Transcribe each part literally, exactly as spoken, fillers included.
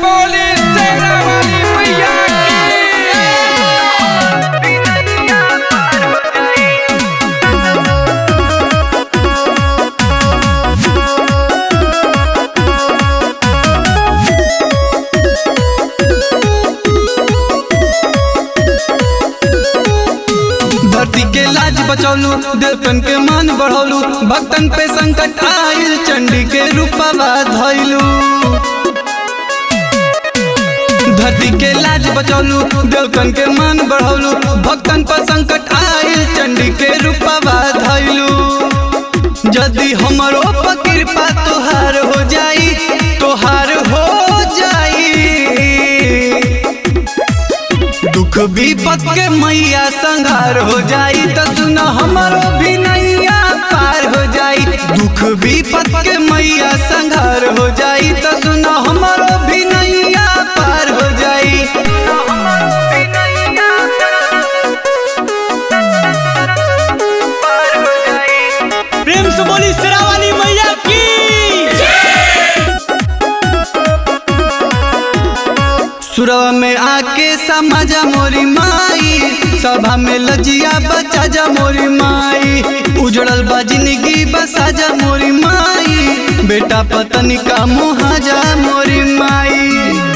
बोली शेरा वाली मैया धरती के लाज बचौलू, देवतन के मान बढ़ौलू, भक्तन पे संकट आइल, चंडी के रूपवा धइलू। धरती के लाज बचौलू, देवतन के मान बढ़ौलू, भक्तन पे संकट आइल, चंडी के रूपवा धइलू। यदि हमरो पर कृपा तोहार हो जाई, तोहार हो जाई, दुख विपत के मैया संघार हो जाई, तो सुन हमारो भी नैया पार हो जाई। दुख विपत के मैया संघार हो जाई, तो सुन हमारो भी नैया पार हो जाई। प्रेम से बोली शेरा वाली मैया की। सुरवा में आके समझा मोरी माई, सभा में लजिया बचा जा मोरी माई, उजड़ल बा जिंदगी बसा जा मोरी माई, बेटा पतनी का मुहा जा मोरी माई।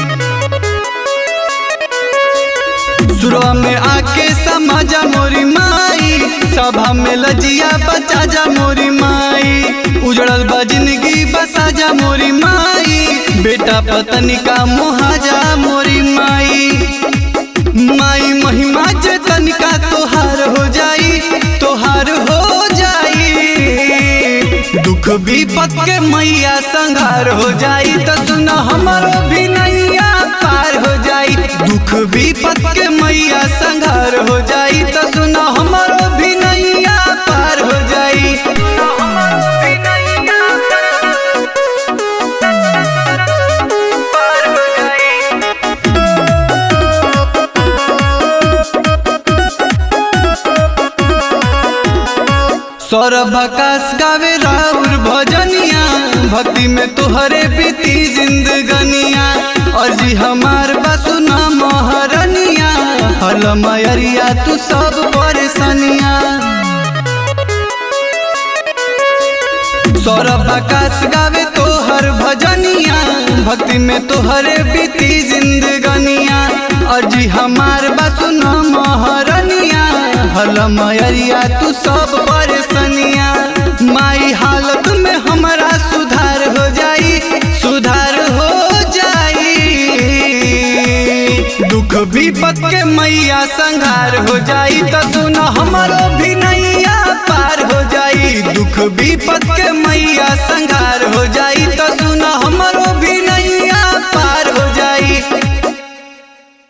सुरवा में आके समझा मोरी माई, सभा में लजिया बचा जा मोरी माई, उजड़ल बा जिंदगी बसा जा मोरी माई, बेटा पतनी का मुहा जा मोरी माई। माई महिमा जे तनिका तोहार हो जाई, तोहार हो जाई, दुख विपत के मैया संघार हो जाई, तो सुन हमारो भी नैया पार हो जाई। दुख विपत के मैया संघार हो जाई, तो सुन हमारो भी नैया पार हो जाई। सौरभ आकाश गावे राउर भजनिया, भक्ति में तोहरे बीती जिंदगनिया, अर्जी हमार बसुना मोहरनिया, हल मयरिया तू सब परेशानिया। सौरभ आकाश गावे तोहर भजनिया, भक्ति में तोहरे बीती जिंदगनिया, अर्जी हमार बसुना मोहरनिया, हल मयरिया तू सब परेशानिया। माई हालत में हमारा सुधार हो जाई, सुधार हो जाई, दुख विपत के मैया संघार हो जाई, तो सुन हमारो भी नैया पार हो जाई। दुख विपत